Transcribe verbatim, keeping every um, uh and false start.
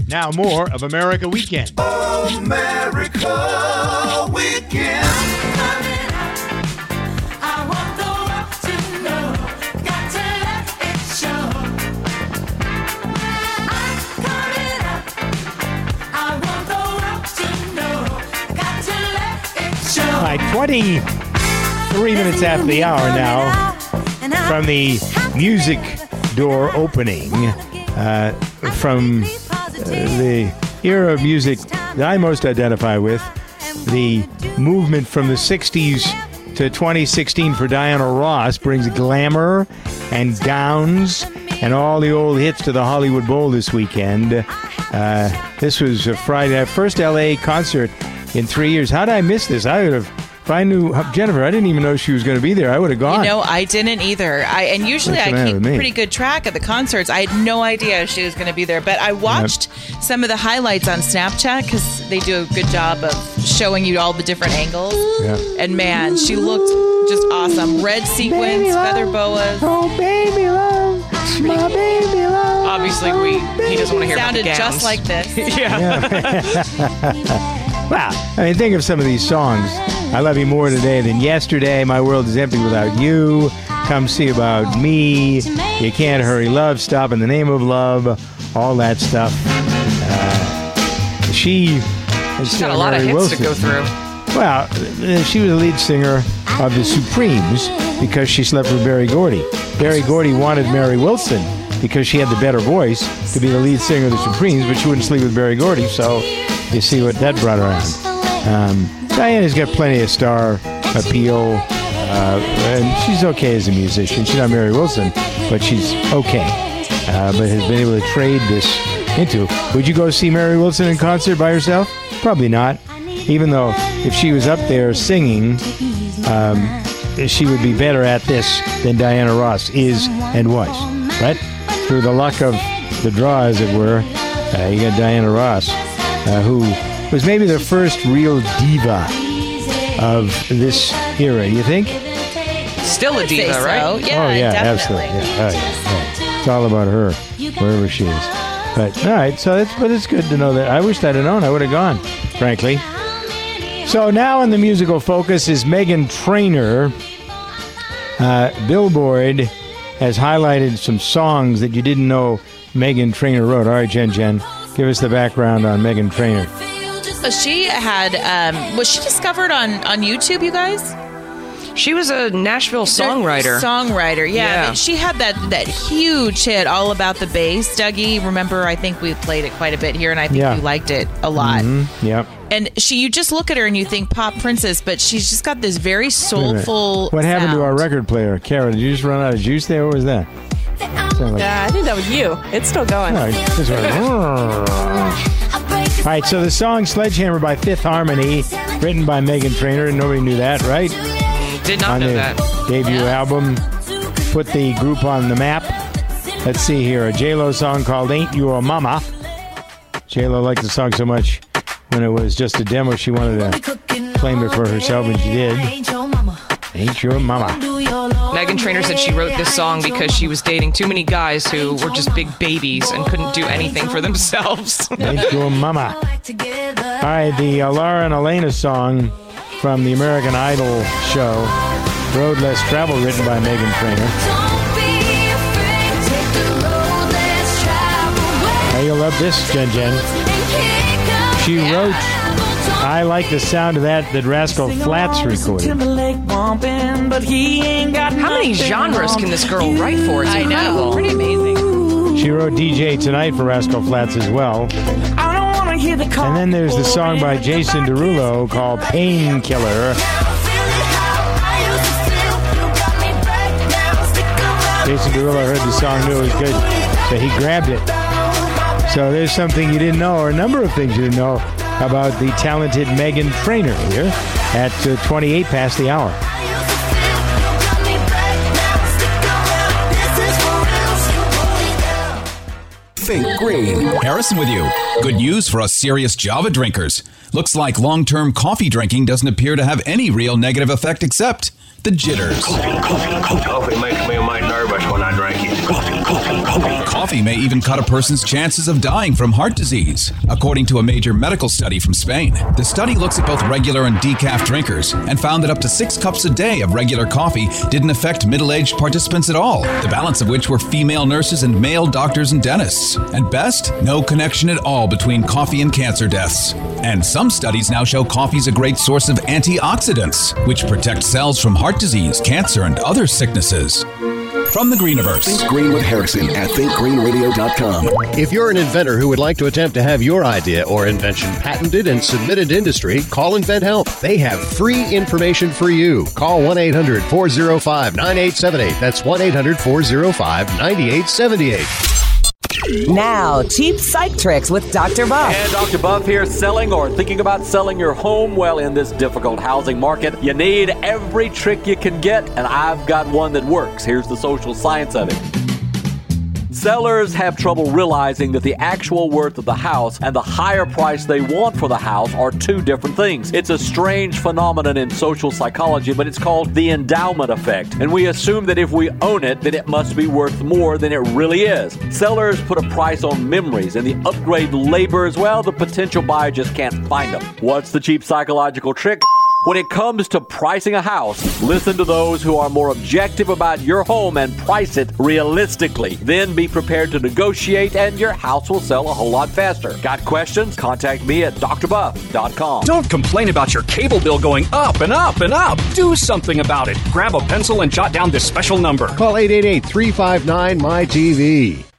Now more of America Weekend. America Weekend. All right, twenty-three minutes after the hour now from the music door opening uh, from uh, the era of music that I most identify with, the movement from the sixties to twenty sixteen for Diana Ross brings glamour and gowns and all the old hits to the Hollywood Bowl this weekend. Uh, this was a Friday, first L A concert in three years. How did I miss this? I would have, if I knew Jennifer, I didn't even know she was going to be there. I would have gone. You know, I didn't either. I and usually What's the I matter keep with me? pretty good track of the concerts. I had no idea she was going to be there, but I watched yep. some of the highlights on Snapchat because they do a good job of showing you all the different angles. Yep. And man, she looked just awesome. Red sequins, Baby feather love. boas. Oh, baby love, my baby love. Obviously, we he doesn't want to hear Sounded about the gowns. just like this. yeah. Wow. I mean, think of some of these songs. I love you more today than yesterday. My world is empty without you. Come see about me. You can't hurry, love. Stop in the name of love. All that stuff. Uh, she She's got a lot of hits Wilson. to go through. Well, uh, she was the lead singer of the Supremes because she slept with Berry Gordy. Berry Gordy wanted Mary Wilson because she had the better voice to be the lead singer of the Supremes, but she wouldn't sleep with Berry Gordy, so you see what that brought around. Um, Diana's got plenty of star appeal, uh, and she's okay as a musician. She's not Mary Wilson, but she's okay, uh, but has been able to trade this into. Would you go see Mary Wilson in concert by herself? Probably not, even though if she was up there singing, um, she would be better at this than Diana Ross is and was, right? Through the luck of the draw, as it were, uh, you got Diana Ross, uh, who was maybe the first real diva of this era, you think? Still a diva, so. right? Yeah, oh, yeah, definitely. absolutely. Yeah. Oh, yeah, yeah. It's all about her, wherever she is. But, all right, so it's, but it's good to know that. I wished I'd have known. I would have gone, frankly. So now in the musical focus is Meghan Trainor. Uh, Billboard has highlighted some songs that you didn't know Meghan Trainor wrote. All right, Jen Jen, give us the background on Meghan Trainor. She had, um, was she discovered on, on YouTube, you guys? She was a Nashville songwriter. Songwriter, yeah. Yeah. She had that, that huge hit, All About the Bass, Dougie. Remember, I think we played it quite a bit here, and I think Yeah. you liked it a lot. Mm-hmm. Yep. And she, you just look at her and you think pop princess, but she's just got this very soulful What happened sound. to our record player? Kara, did you just run out of juice there? What was that? Sounded like- Yeah, I think that was you. It's still going. All right, just went, All right, so the song Sledgehammer by Fifth Harmony, written by Meghan Trainor. Nobody knew that, right? Did not On know the that. debut album, put the group on the map. Let's see here, a J-Lo song called Ain't You a Mama. J-Lo liked the song so much when it was just a demo, she wanted to claim it for herself, and she did. Ain't Your Mama. Meghan Trainor said she wrote this song because she was dating too many guys who were just big babies and couldn't do anything for themselves. Ain't Your Mama. All right, the uh, Laura and Elena song from the American Idol show, Road Less Travel, written by Meghan Trainor. Now you'll love this, Jen Jen. She wrote I Like the Sound of That that Rascal Flatts recorded. How many genres can this girl write for? It's I incredible. know, pretty amazing. She wrote D J Tonight for Rascal Flatts as well. And then there's the song by Jason Derulo called Painkiller. Jason Derulo heard the song, knew it was good, so he grabbed it. So there's something you didn't know, or a number of things you didn't know about the talented Meghan Trainor here at uh, twenty-eight past the hour. Think green. Harrison with you. Good news for us serious Java drinkers. Looks like long-term coffee drinking doesn't appear to have any real negative effect except the jitters. Coffee makes me mighty nervous when I drink it. coffee, coffee. Coffee may even cut a person's chances of dying from heart disease, according to a major medical study from Spain. The study looks at both regular and decaf drinkers and found that up to six cups a day of regular coffee didn't affect middle-aged participants at all, the balance of which were female nurses and male doctors and dentists. And best, no connection at all between coffee and cancer deaths. And some studies now show coffee's a great source of antioxidants, which protect cells from heart disease, cancer, and other sicknesses. From the Greeniverse. Think Green with Harrison at think green radio dot com. If you're an inventor who would like to attempt to have your idea or invention patented and submitted to industry, call InventHelp. They have free information for you. Call one eight hundred four oh five nine eight seven eight. That's one eight hundred four oh five nine eight seven eight. Now, cheap psych tricks with Doctor Buff. And Doctor Buff here, selling or thinking about selling your home. Well, in this difficult housing market, you need every trick you can get, and I've got one that works. Here's the social science of it. Sellers have trouble realizing that the actual worth of the house and the higher price they want for the house are two different things. It's a strange phenomenon in social psychology, but it's called the endowment effect. And we assume that if we own it, then it must be worth more than it really is. Sellers put a price on memories, and the upgrade labor as well, the potential buyer just can't find them. What's the cheap psychological trick? When it comes to pricing a house, listen to those who are more objective about your home and price it realistically. Then be prepared to negotiate and your house will sell a whole lot faster. Got questions? Contact me at d r buff dot com. Don't complain about your cable bill going up and up and up. Do something about it. Grab a pencil and jot down this special number. Call eight eight eight, three five nine, M Y T V.